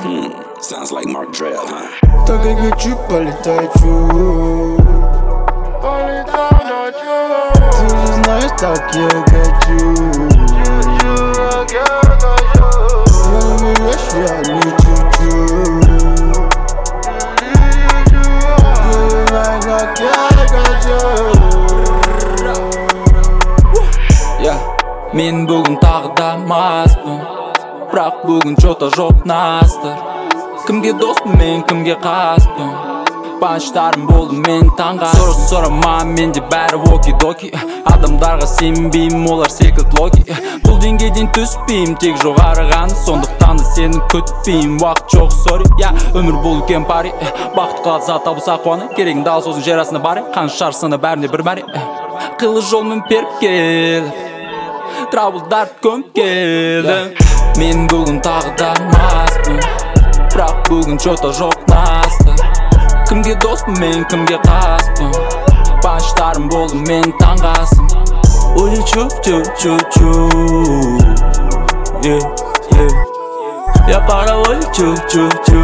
Sounds like Mark Drell, huh? Так как хочу, полетай, чу. Ты же знаешь, так я хочу. Я не веришь, я не чуть-чуть. Ты же знаешь, как я хочу. Мен бүгін тағы да маспын, бірақ бүгін жота жоқ настыр. Кімге доспын мен, кімге қаспын, банштарым болды мен таңға. Сұрысын сұрама, менде бәрі оки-доки. Адамдарға сенбеймін, олар секілді локи. Бұл деңгейден түспеймін, тек жоғары ғана. Сондықтан да сені күтпеймін, уақыт жоқ, сори. Өмір бұл үлкен пари, бақыт қалады зат табылса қуаны. Керегіңді ал сосын жер астына бари, қанша шарсына бәрінде бір мәре. Қилы жолмен періп келіп, траблдарды көміп келдім. Мен бүгін тағы да маспын, бірақ бүгін жота жоқ настыр. Кімге доспын мен, кімге қаспын, банштарым болды мен таңғасым. Улечу, чу-чу-чу, я паровой, чу-чу-чу.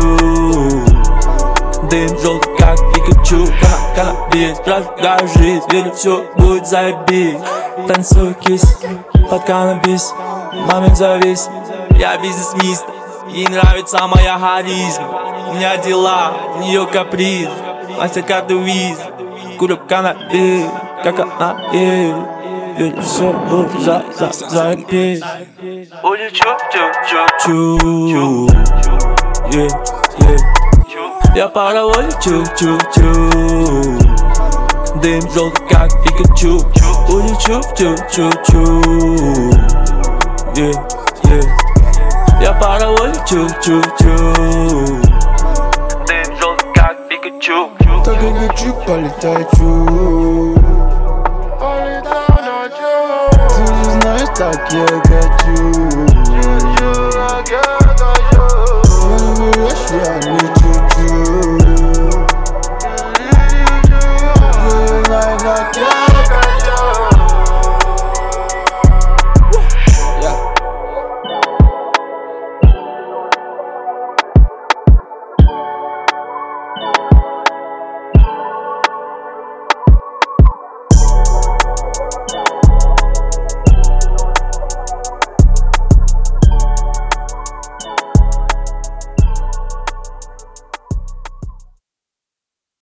Дым желтый, как Пикачу. Каннабис, прожигаю жизнь, верю, все будет заебись. Танцую кис под каннабис, момент завис. Я бизнес-мистер, ей нравится моя харизма. У меня дела, у нее каприз, мастер-карты виз. Курю каннабис, как она есть. Верю, все будет заебись. Улечу, чу-чу-чу, я паровой, чу-чу-чу. Дым желтый, как Пикачу. Улечу, чу-чу-чу, я паровой, чу-чу-чу. Дым желтый, как Пикачу. Так как хочу, полетай, чу. Ты же знаешь, так я хочу. Я не веришь, я не